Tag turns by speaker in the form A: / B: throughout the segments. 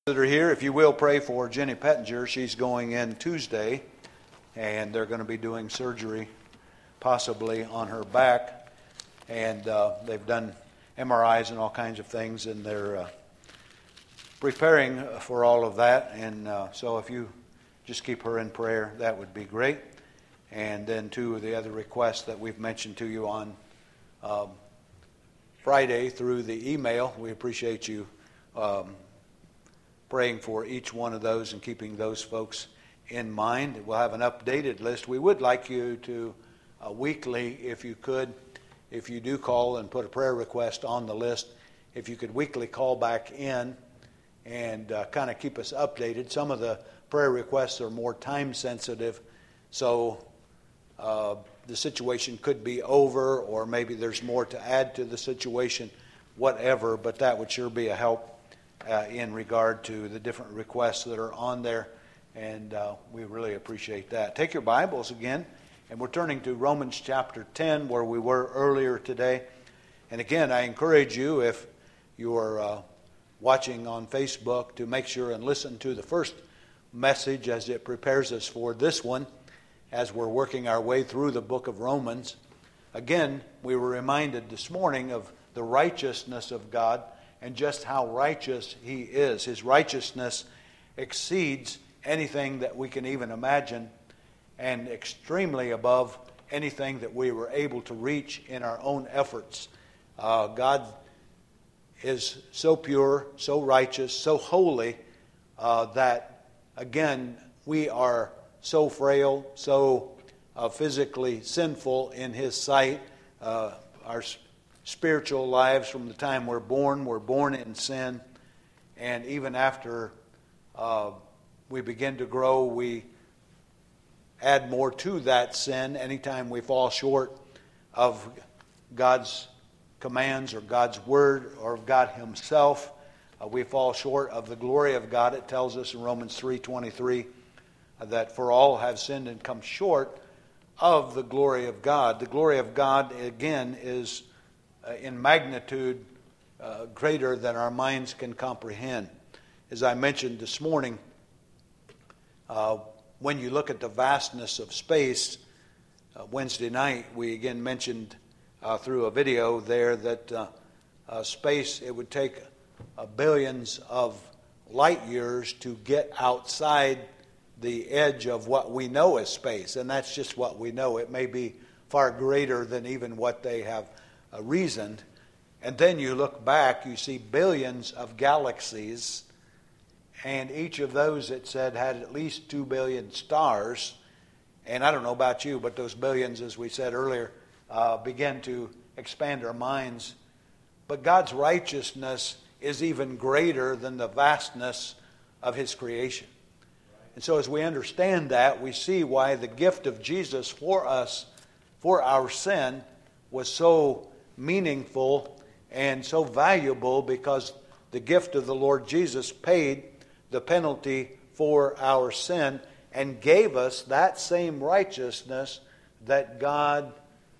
A: That are here, if you will, pray for Jenny Pettinger. She's going in Tuesday, and they're going to be doing surgery possibly on her back, and they've done MRIs and all kinds of things, and they're preparing for all of that. And so if you just keep her in prayer, that would be great. And then two of the other requests that we've mentioned to you on Friday through the email, we appreciate you praying for each one of those and keeping those folks in mind. We'll have an updated list. We would like you to weekly, if you could, if you do call and put a prayer request on the list, if you could weekly call back in and kind of keep us updated. Some of the prayer requests are more time sensitive, so the situation could be over, or maybe there's more to add to the situation, whatever, but that would sure be a help in regard to the different requests that are on there, and we really appreciate that. Take your Bibles again, and we're turning to Romans chapter 10, where we were earlier today. And again, I encourage you, if you're watching on Facebook, to make sure and listen to the first message as it prepares us for this one, as we're working our way through the book of Romans. Again, we were reminded this morning of the righteousness of God and just how righteous He is. His righteousness exceeds anything that we can even imagine, and extremely above anything that we were able to reach in our own efforts. God is so pure, so righteous, so holy, that, again, we are so frail, so physically sinful in His sight. Our spiritual lives, from the time we're born in sin, and even after we begin to grow, we add more to that sin. Anytime we fall short of God's commands or God's word or of God Himself, we fall short of the glory of God. It tells us in Romans 3:23 that for all have sinned and come short of the glory of God. The glory of God, again, is in magnitude greater than our minds can comprehend. As I mentioned this morning, when you look at the vastness of space, Wednesday night we again mentioned through a video there that space, it would take billions of light years to get outside the edge of what we know as space, and that's just what we know. It may be far greater than even what they have reasoned. And then you look back, you see billions of galaxies, and each of those, it said, had at least 2 billion stars. And I don't know about you, but those billions, as we said earlier, begin to expand our minds. But God's righteousness is even greater than the vastness of His creation. And so as we understand that, we see why the gift of Jesus for us, for our sin, was so meaningful and so valuable, because the gift of the Lord Jesus paid the penalty for our sin and gave us that same righteousness that God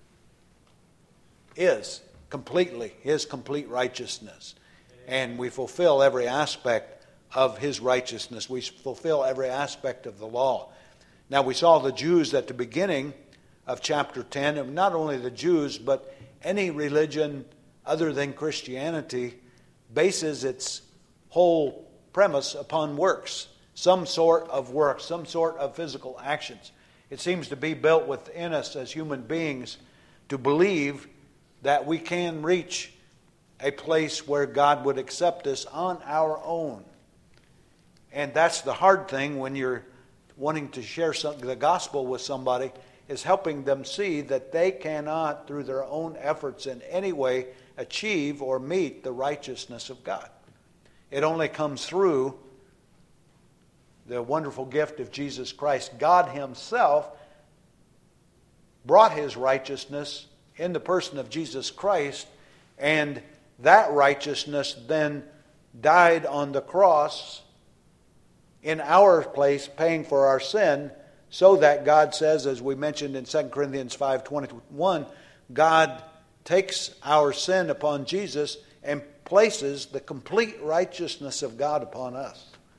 A: is completely, His complete righteousness. And we fulfill every aspect of His righteousness. We fulfill every aspect of the law. Now, we saw the Jews at the beginning of chapter 10, and not only the Jews, but any religion other than Christianity bases its whole premise upon works, some sort of work, some sort of physical actions. It seems to be built within us as human beings to believe that we can reach a place where God would accept us on our own. And that's the hard thing when you're wanting to share the gospel with somebody, is helping them see that they cannot, through their own efforts in any way, achieve or meet the righteousness of God. It only comes through the wonderful gift of Jesus Christ. God Himself brought His righteousness in the person of Jesus Christ, and that righteousness then died on the cross in our place, paying for our sin, so that God says, as we mentioned in 2 Corinthians 5:21, God takes our sin upon Jesus and places the complete righteousness of God upon us.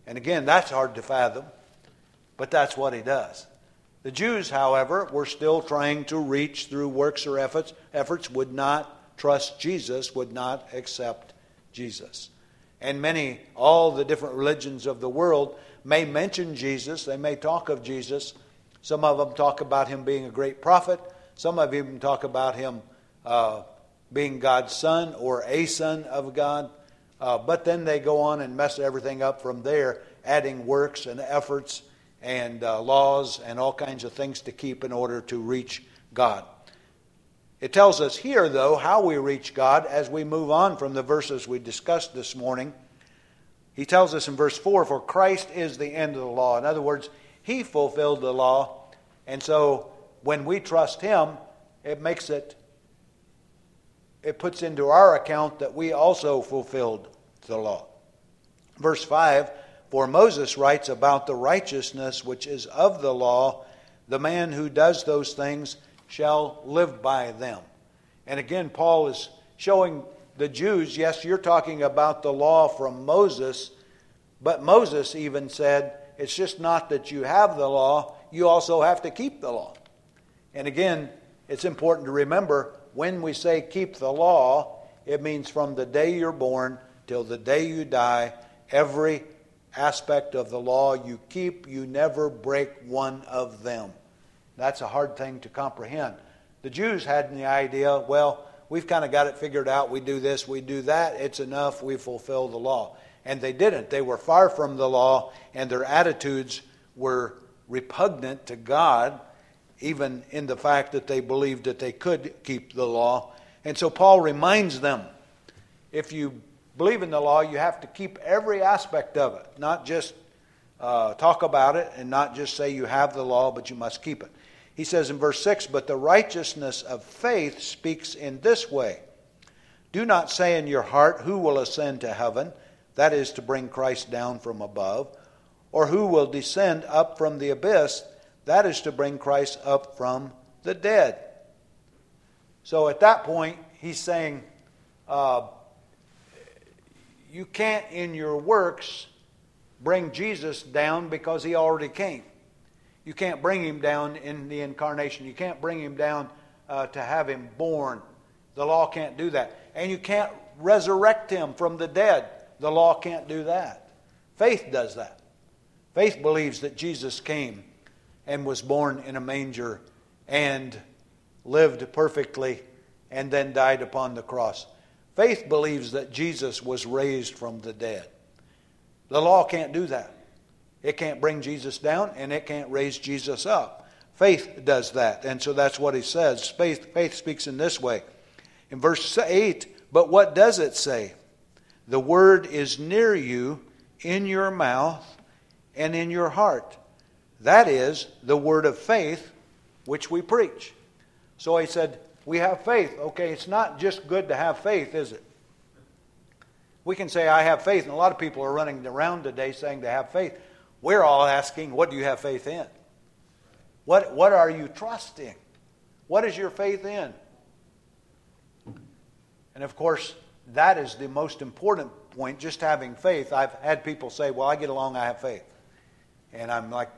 A: And again, that's hard to fathom, but that's what he does. The Jews, however, were still trying to reach through works or efforts, would not trust Jesus, would not accept Jesus. And all the different religions of the world may mention Jesus, they may talk of Jesus. Some of them talk about him being a great prophet. Some of them talk about him being God's son or a son of God. But then they go on and mess everything up from there, adding works and efforts and laws and all kinds of things to keep in order to reach God. It tells us here, though, how we reach God as we move on from the verses we discussed this morning. He tells us in verse 4, "For Christ is the end of the law." In other words, he fulfilled the law. And so when we trust him, it puts into our account that we also fulfilled the law. Verse 5, "For Moses writes about the righteousness which is of the law, the man who does those things shall live by them." And again, Paul is showing the Jews, yes, you're talking about the law from Moses, but Moses even said, it's just not that you have the law, you also have to keep the law. And again, it's important to remember, when we say keep the law, it means from the day you're born till the day you die, every aspect of the law you keep, you never break one of them. That's a hard thing to comprehend. The Jews had the idea, well, we've kind of got it figured out. We do this, we do that. It's enough. We fulfill the law. And they didn't. They were far from the law, and their attitudes were repugnant to God, even in the fact that they believed that they could keep the law. And so Paul reminds them, if you believe in the law, you have to keep every aspect of it, not just talk about it and not just say you have the law, but you must keep it. He says in verse 6, "But the righteousness of faith speaks in this way. Do not say in your heart, who will ascend to heaven, that is to bring Christ down from above, or who will descend up from the abyss, that is to bring Christ up from the dead." So at that point, he's saying, you can't in your works bring Jesus down because he already came. You can't bring him down in the incarnation. You can't bring him down to have him born. The law can't do that. And you can't resurrect him from the dead. The law can't do that. Faith does that. Faith believes that Jesus came and was born in a manger and lived perfectly and then died upon the cross. Faith believes that Jesus was raised from the dead. The law can't do that. It can't bring Jesus down, and it can't raise Jesus up. Faith does that, and so that's what he says. Faith speaks in this way. In verse 8, "But what does it say? The word is near you, in your mouth and in your heart. That is the word of faith which we preach." So he said, we have faith. Okay, it's not just good to have faith, is it? We can say, I have faith, and a lot of people are running around today saying they have faith. We're all asking, what do you have faith in? What are you trusting? What is your faith in? And of course, that is the most important point, just having faith. I've had people say, well, I get along, I have faith. And I'm like,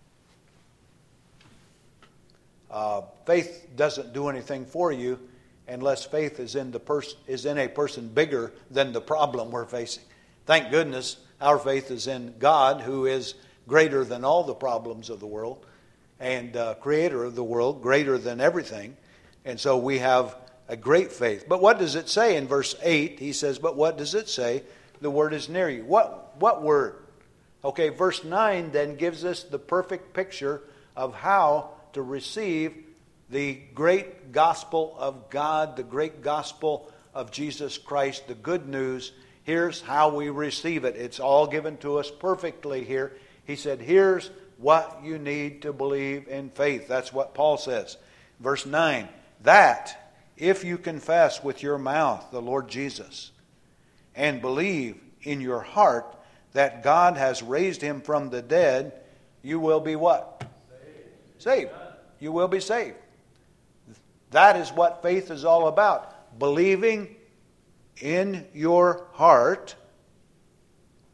A: faith doesn't do anything for you unless faith is in a person bigger than the problem we're facing. Thank goodness our faith is in God, who is greater than all the problems of the world and creator of the world, greater than everything. And so we have a great faith. But what does it say in verse 8? He says, but what does it say? The word is near you. What word? Okay, verse 9 then gives us the perfect picture of how to receive the great gospel of God, the great gospel of Jesus Christ, the good news. Here's how we receive it. It's all given to us perfectly here. He said, here's what you need to believe in faith. That's what Paul says. Verse 9, that if you confess with your mouth the Lord Jesus and believe in your heart that God has raised him from the dead, you will be what? Saved. You will be saved. That is what faith is all about. Believing in your heart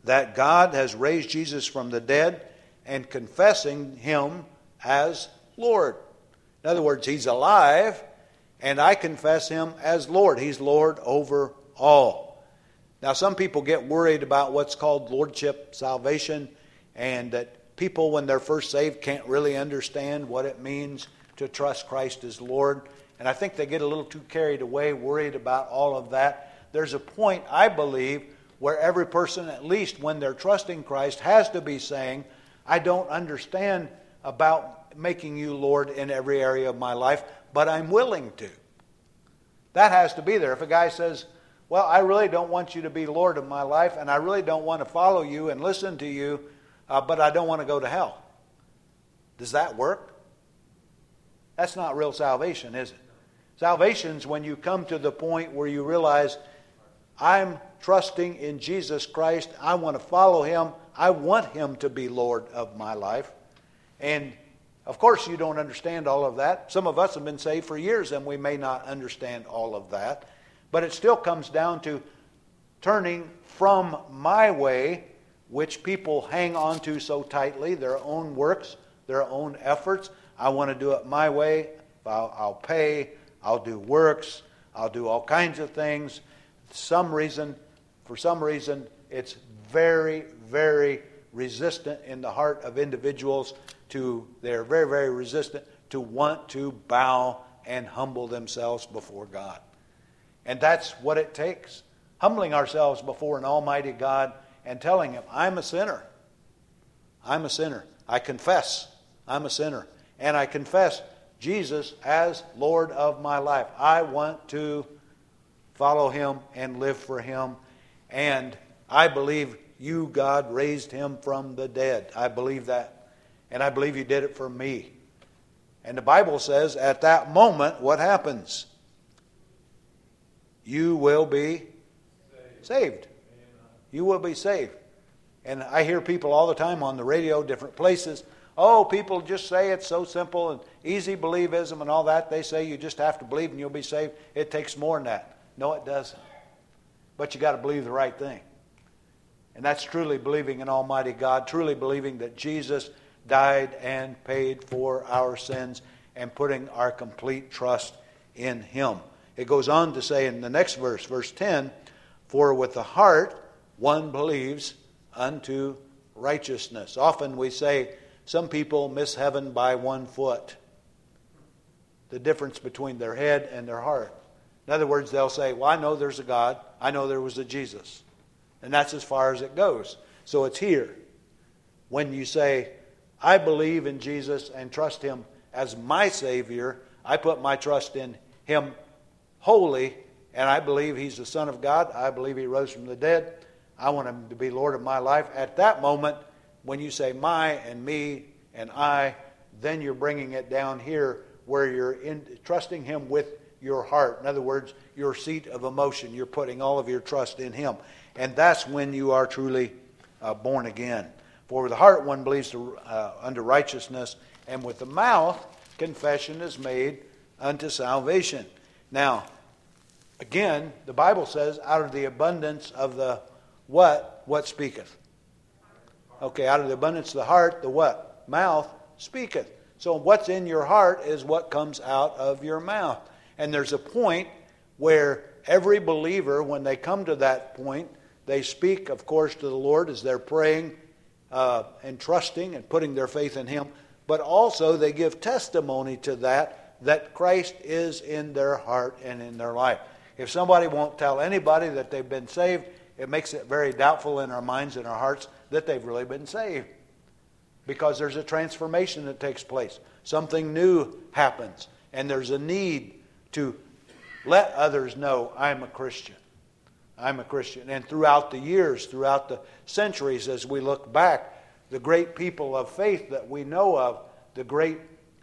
A: that God has raised Jesus from the dead and confessing him as Lord. In other words, he's alive, and I confess him as Lord. He's Lord over all. Now, some people get worried about what's called lordship salvation, and that people, when they're first saved, can't really understand what it means to trust Christ as Lord. And I think they get a little too carried away, worried about all of that. There's a point, I believe, where every person, at least when they're trusting Christ, has to be saying, I don't understand about making you Lord in every area of my life, but I'm willing to. That has to be there. If a guy says, well, I really don't want you to be Lord of my life, and I really don't want to follow you and listen to you, but I don't want to go to hell. Does that work? That's not real salvation, is it? Salvation's when you come to the point where you realize, I'm trusting in Jesus Christ. I want to follow him. I want him to be Lord of my life. And of course you don't understand all of that. Some of us have been saved for years and we may not understand all of that. But it still comes down to turning from my way, which people hang on to so tightly, their own works, their own efforts. I want to do it my way. I'll pay. I'll do works. I'll do all kinds of things. For some reason, it's very, very resistant in the heart of individuals they're very, very resistant to want to bow and humble themselves before God. And that's what it takes. Humbling ourselves before an almighty God and telling him, I'm a sinner. I'm a sinner. I confess I'm a sinner. And I confess Jesus as Lord of my life. I want to follow him and live for him. And I believe you, God, raised him from the dead. I believe that. And I believe you did it for me. And the Bible says at that moment, what happens? You will be saved. You will be saved. And I hear people all the time on the radio, different places, oh, people just say it's so simple and easy believism and all that. They say you just have to believe and you'll be saved. It takes more than that. No, it doesn't. But you got to believe the right thing. And that's truly believing in Almighty God, truly believing that Jesus died and paid for our sins and putting our complete trust in him. It goes on to say in the next verse, verse 10, for with the heart one believes unto righteousness. Often we say some people miss heaven by 1 foot. The difference between their head and their heart. In other words, they'll say, well, I know there's a God. I know there was a Jesus. And that's as far as it goes. So it's here. When you say, I believe in Jesus and trust him as my Savior, I put my trust in him wholly, and I believe he's the Son of God. I believe he rose from the dead. I want him to be Lord of my life. At that moment, when you say my and me and I, then you're bringing it down here where you're trusting him with your heart. In other words, your seat of emotion. You're putting all of your trust in him. And that's when you are truly born again. For with the heart one believes unto righteousness, and with the mouth confession is made unto salvation. Now, again, the Bible says, out of the abundance of the what speaketh? Okay, out of the abundance of the heart, the what? Mouth speaketh. So what's in your heart is what comes out of your mouth. And there's a point where every believer, when they come to that point, they speak, of course, to the Lord as they're praying and trusting and putting their faith in him. But also they give testimony to that Christ is in their heart and in their life. If somebody won't tell anybody that they've been saved, it makes it very doubtful in our minds and our hearts that they've really been saved. Because there's a transformation that takes place. Something new happens. And there's a need to let others know I'm a Christian. I'm a Christian. And throughout the years, throughout the centuries, as we look back, the great people of faith that we know of, the great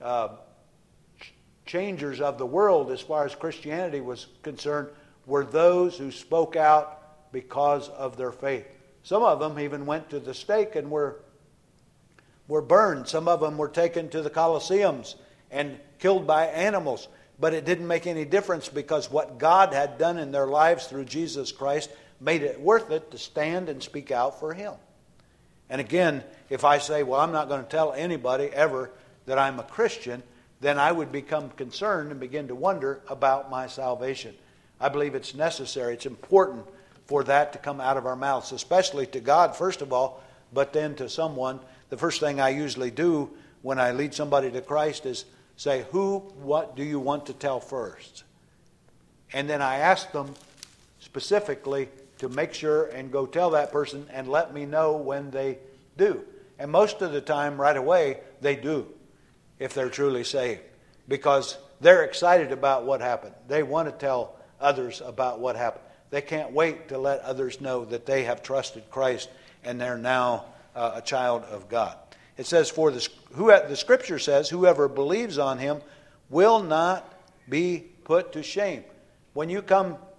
A: changers of the world as far as Christianity was concerned, were those who spoke out because of their faith. Some of them even went to the stake and were burned. Some of them were taken to the Colosseums and killed by animals. But it didn't make any difference because what God had done in their lives through Jesus Christ made it worth it to stand and speak out for Him. And again, if I say, well, I'm not going to tell anybody ever that I'm a Christian, then I would become concerned and begin to wonder about my salvation. I believe it's necessary, it's important for that to come out of our mouths, especially to God, first of all, but then to someone. The first thing I usually do when I lead somebody to Christ is say, what do you want to tell first? And then I ask them specifically to make sure and go tell that person and let me know when they do. And most of the time, right away, they do, if they're truly saved. Because they're excited about what happened. They want to tell others about what happened. They can't wait to let others know that they have trusted Christ and they're now a child of God. It says, the Scripture says, whoever believes on Him will not be put to shame. When it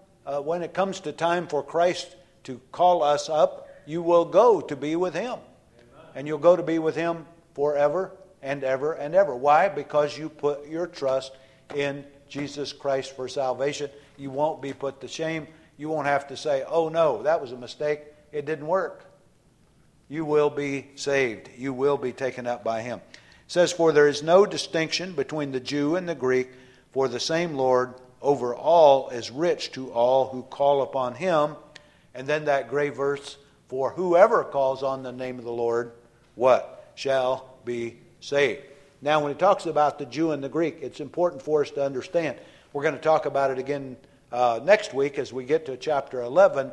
A: comes to time for Christ to call us up, you will go to be with Him. Amen. And you'll go to be with Him forever and ever and ever. Why? Because you put your trust in Jesus Christ for salvation. You won't be put to shame. You won't have to say, oh no, that was a mistake. It didn't work. You will be saved. You will be taken up by Him. It says, for there is no distinction between the Jew and the Greek, for the same Lord over all is rich to all who call upon Him. And then that great verse, for whoever calls on the name of the Lord, what? Shall be saved. Now when it talks about the Jew and the Greek, it's important for us to understand. We're going to talk about it again next week as we get to chapter 11.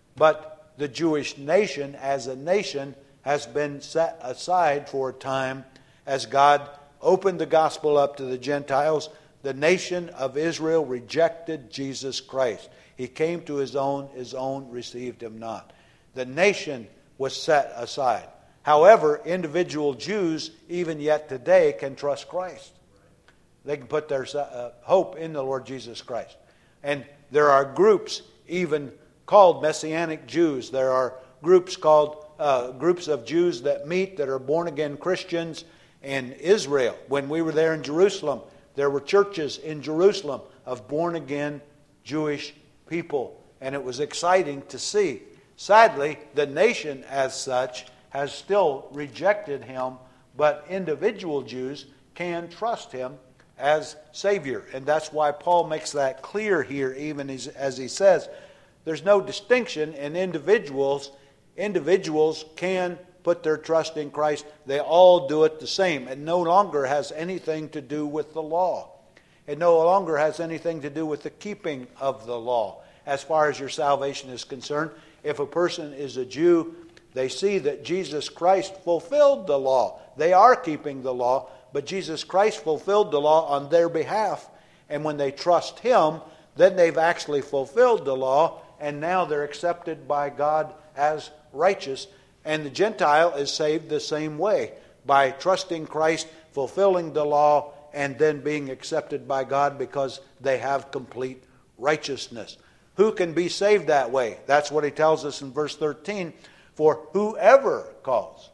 A: But the Jewish nation as a nation has been set aside for a time as God opened the gospel up to the Gentiles. The nation of Israel rejected Jesus Christ. He came to His own received Him not. The nation was set aside. However, individual Jews, even yet today, can trust Christ. They can put their hope in the Lord Jesus Christ. And there are groups even called Messianic Jews. There are groups called groups of Jews that meet that are born-again Christians in Israel. When we were there in Jerusalem, there were churches in Jerusalem of born-again Jewish people. And it was exciting to see. Sadly, the nation as such has still rejected Him, but individual Jews can trust Him as Savior. And that's why Paul makes that clear here, even as he says, there's no distinction in individuals. Individuals can put their trust in Christ. They all do it the same. It no longer has anything to do with the law. It no longer has anything to do with the keeping of the law. As far as your salvation is concerned, if a person is a Jew, they see that Jesus Christ fulfilled the law. They are keeping the law, but Jesus Christ fulfilled the law on their behalf. And when they trust Him, then they've actually fulfilled the law, and now they're accepted by God as righteous. And the Gentile is saved the same way, by trusting Christ, fulfilling the law, and then being accepted by God because they have complete righteousness. Who can be saved that way? That's what he tells us in verse 13. For whoever calls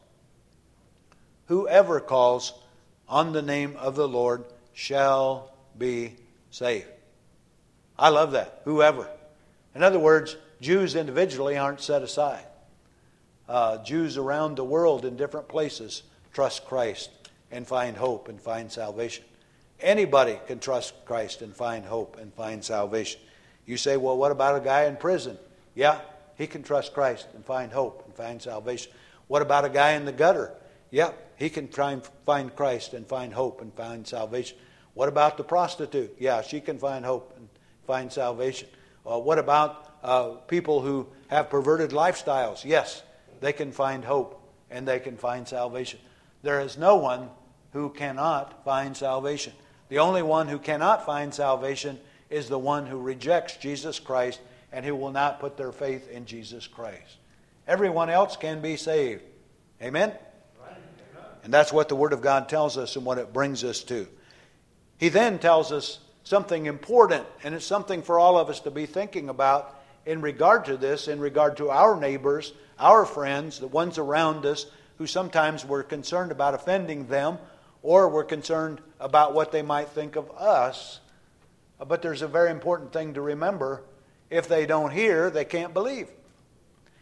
A: on the name of the Lord shall be saved. I love that. Whoever. In other words, Jews individually aren't set aside. Jews around the world in different places trust Christ and find hope and find salvation. Anybody can trust Christ and find hope and find salvation. You say, well, what about a guy in prison? Yeah, he can trust Christ and find hope and find salvation. What about a guy in the gutter? Yeah, he can try and find Christ and find hope and find salvation. What about the prostitute? Yeah, she can find hope and find salvation. What about people who have perverted lifestyles? Yes, they can find hope and they can find salvation. There is no one who cannot find salvation. The only one who cannot find salvation is the one who rejects Jesus Christ and who will not put their faith in Jesus Christ. Everyone else can be saved. Amen? And that's what the Word of God tells us and what it brings us to. He then tells us something important, and it's something for all of us to be thinking about in regard to this, in regard to our neighbors, our friends, the ones around us who sometimes we're concerned about offending them, or we're concerned about what they might think of us. But there's a very important thing to remember. If they don't hear, they can't believe.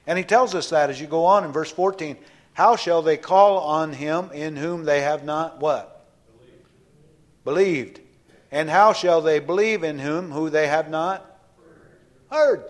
A: And he tells us that as you go on in verse 14. How shall they call on him in whom they have not what? Believed. And how shall they believe in who they have not heard?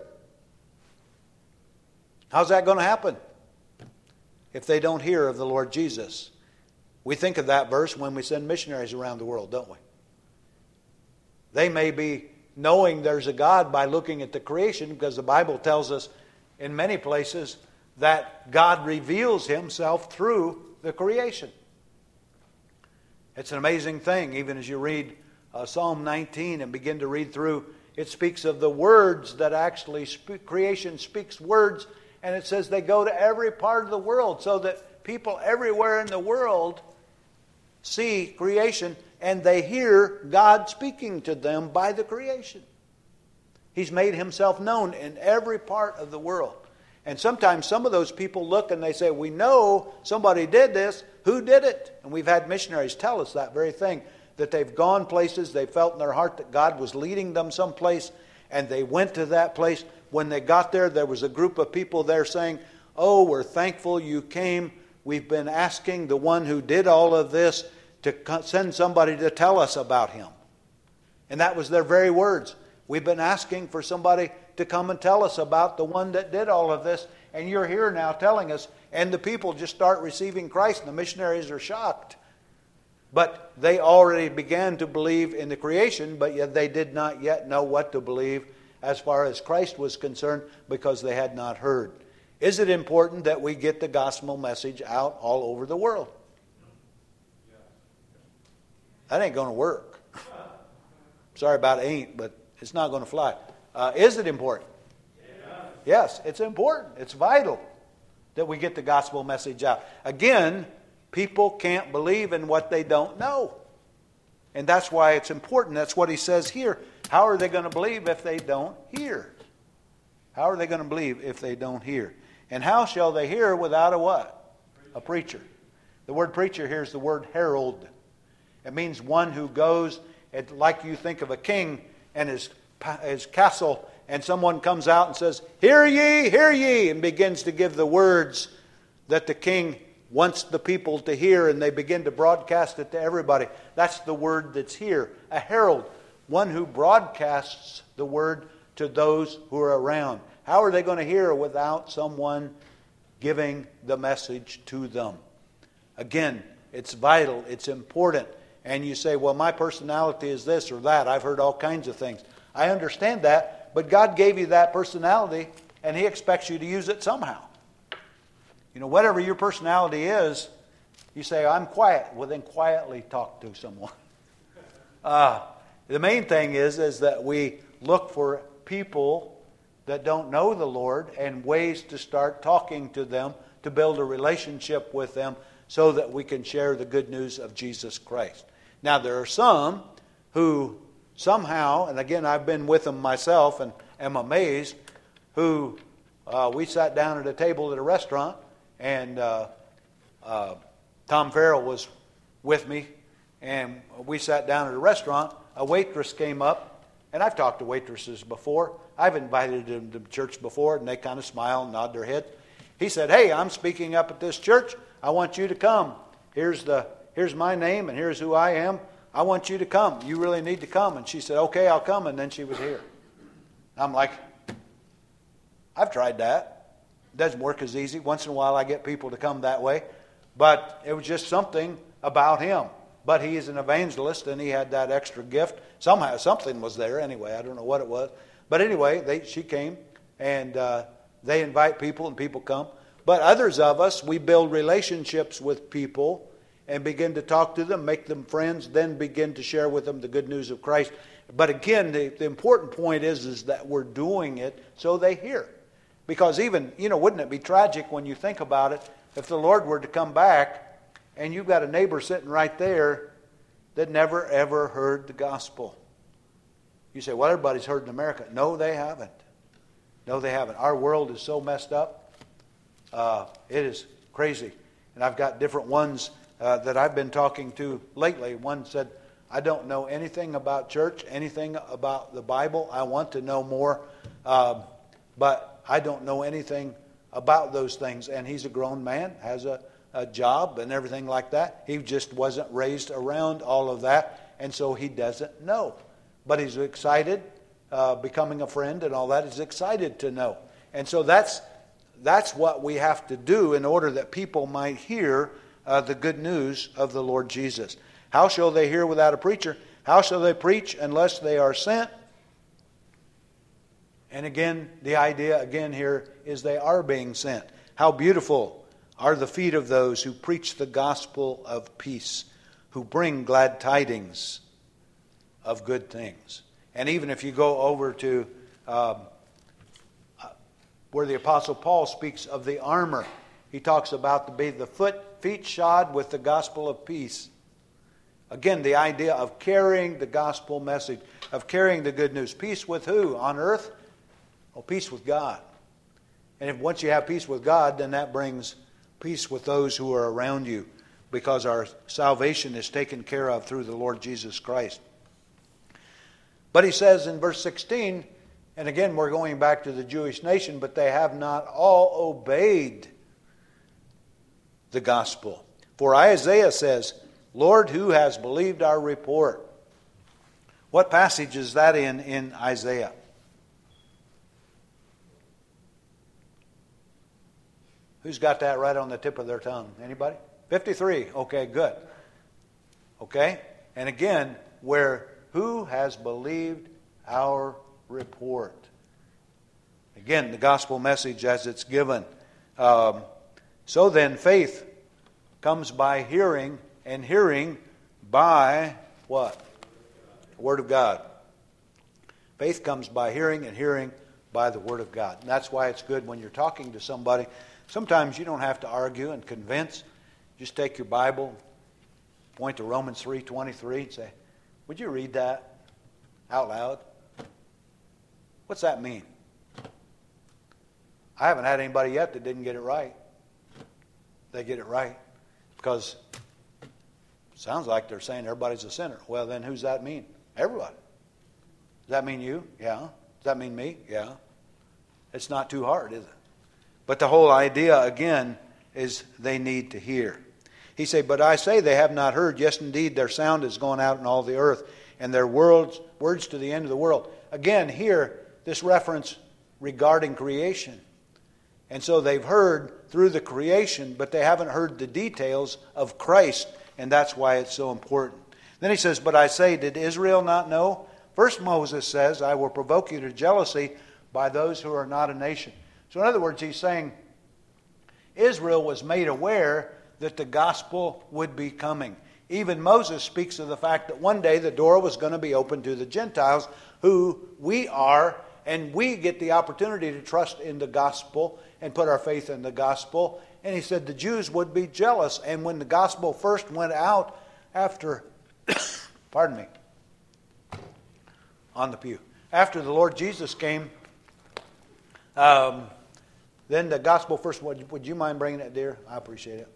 A: How's that going to happen? If they don't hear of the Lord Jesus. We think of that verse when we send missionaries around the world, don't we? They may be knowing there's a God by looking at the creation, because the Bible tells us in many places that God reveals himself through the creation. It's an amazing thing, even as you read Psalm 19 and begin to read through, it speaks of the words that actually creation speaks words, and it says they go to every part of the world, so that people everywhere in the world see creation and they hear God speaking to them by the creation. He's made himself known in every part of the world. And sometimes some of those people look and they say, we know somebody did this. Who did it? And we've had missionaries tell us that very thing, that they've gone places, they felt in their heart that God was leading them someplace, and they went to that place. When they got there, there was a group of people there saying, oh, we're thankful you came. We've been asking the one who did all of this to send somebody to tell us about him. And that was their very words. We've been asking for somebody to come and tell us about the one that did all of this, and you're here now telling us. And the people just start receiving Christ, and the missionaries are shocked. But they already began to believe in the creation, but yet they did not yet know what to believe as far as Christ was concerned, because they had not heard. Is it important that we get the gospel message out all over the world? That ain't going to work. Sorry about ain't, but it's not going to fly. Is it important? Yes, it's important. It's vital that we get the gospel message out. Again, people can't believe in what they don't know. And that's why it's important. That's what he says here. How are they going to believe if they don't hear? How are they going to believe if they don't hear? And how shall they hear without a what? A preacher. The word preacher here is the word herald. It means one who goes, like you think of a king and his castle, and someone comes out and says, hear ye, and begins to give the words that the king wants the people to hear, and they begin to broadcast it to everybody. That's the word that's here. A herald, one who broadcasts the word to those who are around. How are they going to hear without someone giving the message to them? Again, it's vital, it's important. And you say, well, my personality is this or that. I've heard all kinds of things. I understand that, but God gave you that personality, and He expects you to use it somehow. You know, whatever your personality is, you say, I'm quiet. Well, then quietly talk to someone. The main thing is that we look for people that don't know the Lord and ways to start talking to them, to build a relationship with them so that we can share the good news of Jesus Christ. Now, there are some who somehow, and again, I've been with them myself and am amazed, who we sat down at a table at a restaurant, and Tom Farrell was with me, and we sat down at a restaurant. A waitress came up, and I've talked to waitresses before. I've invited them to church before, and they kind of smile and nod their head. He said, hey, I'm speaking up at this church. I want you to come. Here's my name, and here's who I am. I want you to come. You really need to come. And she said, okay, I'll come. And then she was here. I'm like, I've tried that. It doesn't work as easy. Once in a while I get people to come that way. But it was just something about him. But he is an evangelist, and he had that extra gift. Somehow, something was there anyway. I don't know what it was. But anyway, she came, and they invite people, and people come. But others of us, we build relationships with people and begin to talk to them, make them friends, then begin to share with them the good news of Christ. But again, the important point is that we're doing it so they hear. Because even, wouldn't it be tragic when you think about it, if the Lord were to come back and you've got a neighbor sitting right there that never ever heard the gospel. You say, well, everybody's heard in America. No, they haven't. No, they haven't. Our world is so messed up. It is crazy. And I've got different ones that I've been talking to lately. One said, I don't know anything about church, anything about the Bible. I want to know more, but I don't know anything about those things. And he's a grown man, has a job and everything like that. He just wasn't raised around all of that, and so he doesn't know. But he's excited, becoming a friend and all that. He's excited to know. And so that's what we have to do in order that people might hear the good news of the Lord Jesus. How shall they hear without a preacher? How shall they preach unless they are sent? And again, the idea again here is they are being sent. How beautiful are the feet of those who preach the gospel of peace, who bring glad tidings of good things. And even if you go over to where the Apostle Paul speaks of the armor, he talks about the feet shod with the gospel of peace. Again, the idea of carrying the gospel message, of carrying the good news. Peace with who on earth? Oh, peace with God. And if once you have peace with God, then that brings peace with those who are around you, because our salvation is taken care of through the Lord Jesus Christ. But he says in verse 16, and again we're going back to the Jewish nation, but they have not all obeyed the gospel. For Isaiah says, Lord, who has believed our report? What passage is that in Isaiah? Who's got that right on the tip of their tongue? Anybody? 53. Okay, good. Okay? And again, who has believed our report? Again, the gospel message as it's given. So then, faith comes by hearing, and hearing by what? The Word of God. Faith comes by hearing, and hearing by the Word of God. And that's why it's good when you're talking to somebody. Sometimes you don't have to argue and convince. Just take your Bible, point to Romans 3:23 and say, would you read that out loud? What's that mean? I haven't had anybody yet that didn't get it right. They get it right because it sounds like they're saying everybody's a sinner. Well, then who's that mean? Everybody. Does that mean you? Yeah. Does that mean me? Yeah. It's not too hard, is it? But the whole idea, again, is they need to hear. He said, but I say they have not heard. Yes, indeed, their sound has gone out in all the earth, and their words to the end of the world. Again, here, this reference regarding creation. And so they've heard through the creation, but they haven't heard the details of Christ, and that's why it's so important. Then he says, but I say, did Israel not know? First Moses says, I will provoke you to jealousy by those who are not a nation. So in other words, he's saying Israel was made aware that the gospel would be coming. Even Moses speaks of the fact that one day the door was going to be opened to the Gentiles, who we are, and we get the opportunity to trust in the gospel and put our faith in the gospel. And he said the Jews would be jealous. And when the gospel first went out after, pardon me, on the pew, after the Lord Jesus came, then the gospel first, would you mind bringing it, dear? I appreciate it.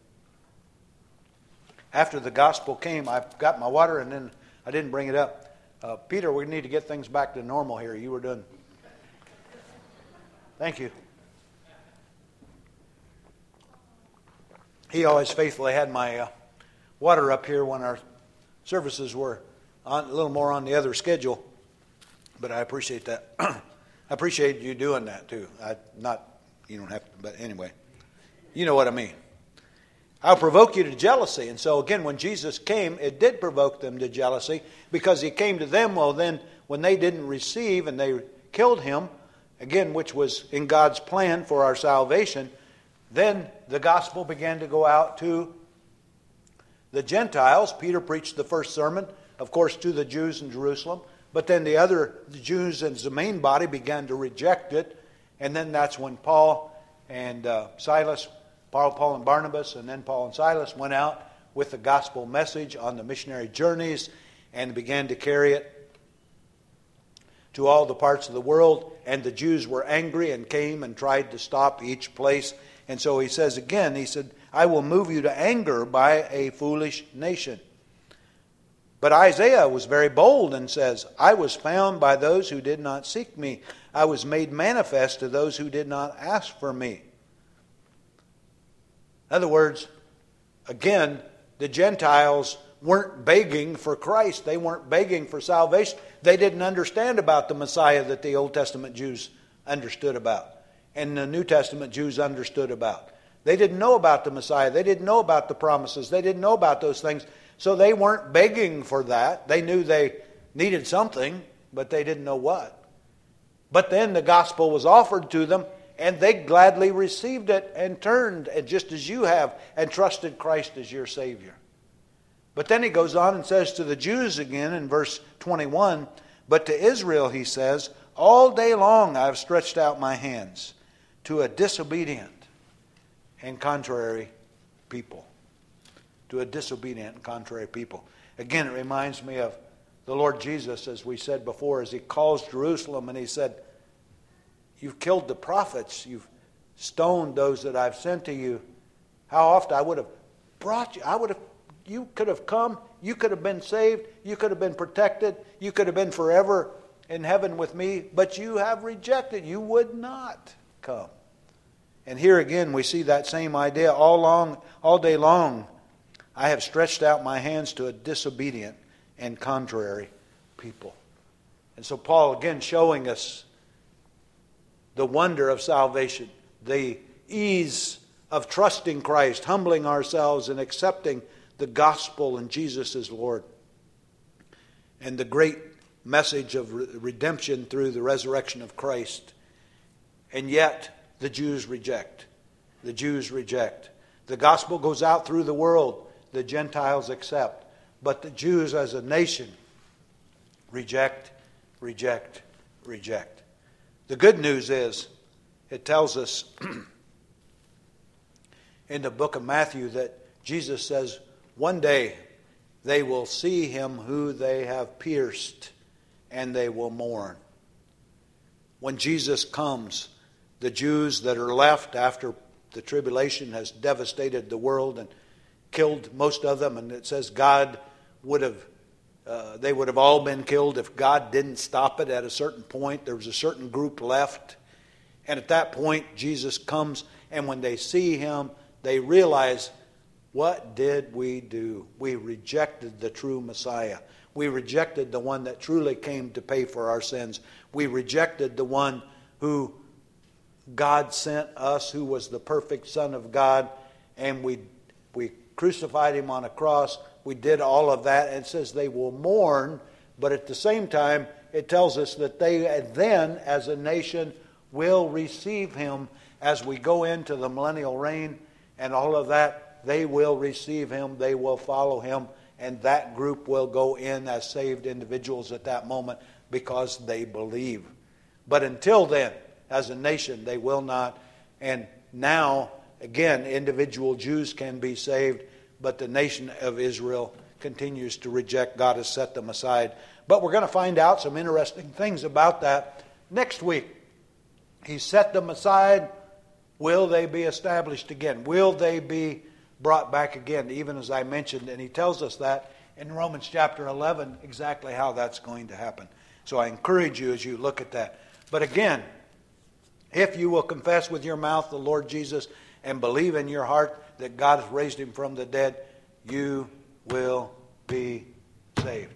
A: After the gospel came, I got my water and then I didn't bring it up. Peter, we need to get things back to normal here. You were done. Thank you. He always faithfully had my water up here when our services were a little more on the other schedule. But I appreciate that. I appreciate you doing that too. You don't have to, but anyway. You know what I mean. I'll provoke you to jealousy. And so again, when Jesus came, it did provoke them to jealousy because he came to them. Well, then when they didn't receive and they killed him, again, which was in God's plan for our salvation, then the gospel began to go out to the Gentiles. Peter preached the first sermon, of course, to the Jews in Jerusalem. But then the Jews as the main body began to reject it. And then that's when Paul and Silas, Paul and Barnabas, and then Paul and Silas went out with the gospel message on the missionary journeys and began to carry it to all the parts of the world. And the Jews were angry and came and tried to stop each place. And so he says again, he said, I will move you to anger by a foolish nation. But Isaiah was very bold and says, I was found by those who did not seek me. I was made manifest to those who did not ask for me. In other words, again, the Gentiles weren't begging for Christ. They weren't begging for salvation. They didn't understand about the Messiah that the Old Testament Jews understood about and the New Testament Jews understood about. They didn't know about the Messiah. They didn't know about the promises. They didn't know about those things. So they weren't begging for that. They knew they needed something, but they didn't know what. But then the gospel was offered to them, and they gladly received it and turned, and just as you have, and trusted Christ as your Savior. But then he goes on and says to the Jews again in verse 21, but to Israel he says, all day long I have stretched out my hands to a disobedient and contrary people. To a disobedient and contrary people. Again, it reminds me of the Lord Jesus, as we said before, as he calls Jerusalem and he said, you've killed the prophets, you've stoned those that I've sent to you. How often I would have brought you, you could have come, you could have been saved, you could have been protected, you could have been forever in heaven with me, but you have rejected, you would not come. And here again we see that same idea. All day long I have stretched out my hands to a disobedient and contrary people. And so Paul again showing us the wonder of salvation, the ease of trusting Christ, humbling ourselves and accepting the gospel and Jesus as Lord. And the great message of redemption through the resurrection of Christ. And yet the Jews reject. The Jews reject. The gospel goes out through the world. The Gentiles accept. But the Jews as a nation reject, reject, reject. The good news is, it tells us in the book of Matthew that Jesus says, one day they will see him who they have pierced, and they will mourn. When Jesus comes, the Jews that are left after the tribulation has devastated the world and killed most of them, and it says God would have, they would have all been killed if God didn't stop it at a certain point. There was a certain group left. And at that point, Jesus comes, and when they see him, they realize, what did we do? We rejected the true Messiah. We rejected the one that truly came to pay for our sins. We rejected the one who God sent us, who was the perfect Son of God, and we crucified him on a cross. We did all of that, and it says they will mourn, but at the same time, it tells us that they then, as a nation, will receive him as we go into the millennial reign and all of that. They will receive him, they will follow him, and that group will go in as saved individuals at that moment because they believe. But until then, as a nation, they will not. And now, again, individual Jews can be saved, but the nation of Israel continues to reject. God has set them aside. But we're going to find out some interesting things about that next week. He set them aside. Will they be established again? Will they be brought back again? Even as I mentioned, and he tells us that in Romans chapter 11, exactly how that's going to happen. So I encourage you as you look at that. But again, if you will confess with your mouth the Lord Jesus and believe in your heart that God has raised him from the dead, you will be saved.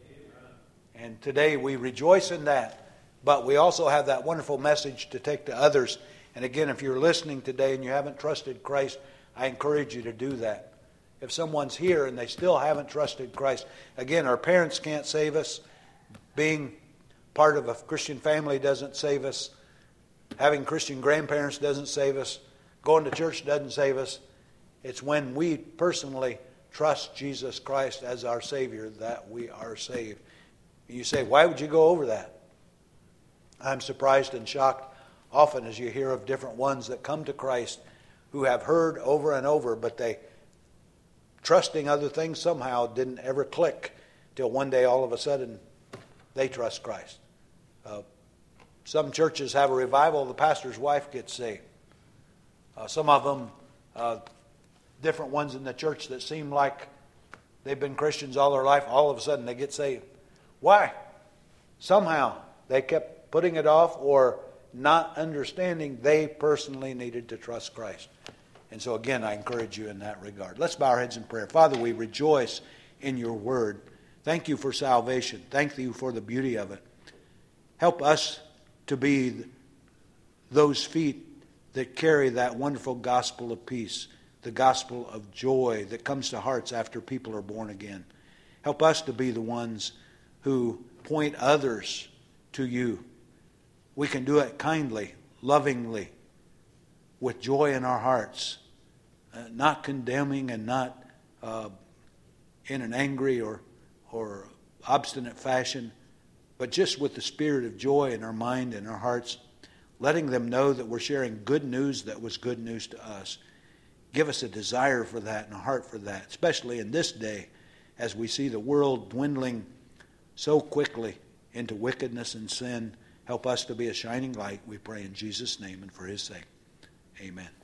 A: And today we rejoice in that. But we also have that wonderful message to take to others. And again, if you're listening today and you haven't trusted Christ, I encourage you to do that. If someone's here and they still haven't trusted Christ, again, our parents can't save us. Being part of a Christian family doesn't save us. Having Christian grandparents doesn't save us. Going to church doesn't save us. It's when we personally trust Jesus Christ as our Savior that we are saved. You say, why would you go over that? I'm surprised and shocked often as you hear of different ones that come to Christ who have heard over and over, but they, trusting other things somehow, didn't ever click till one day all of a sudden they trust Christ. Some churches have a revival, the pastor's wife gets saved. Some of them, different ones in the church that seem like they've been Christians all their life, all of a sudden they get saved. Why? Somehow they kept putting it off or not understanding they personally needed to trust Christ. And so again, I encourage you in that regard. Let's bow our heads in prayer. Father, we rejoice in your word. Thank you for salvation. Thank you for the beauty of it. Help us to be those feet that carry that wonderful gospel of peace, the gospel of joy that comes to hearts after people are born again. Help us to be the ones who point others to you. We can do it kindly, lovingly, with joy in our hearts, not condemning and not in an angry or obstinate fashion, but just with the spirit of joy in our mind and our hearts, letting them know that we're sharing good news that was good news to us. Give us a desire for that and a heart for that, especially in this day as we see the world dwindling so quickly into wickedness and sin. Help us to be a shining light, we pray in Jesus' name and for his sake. Amen.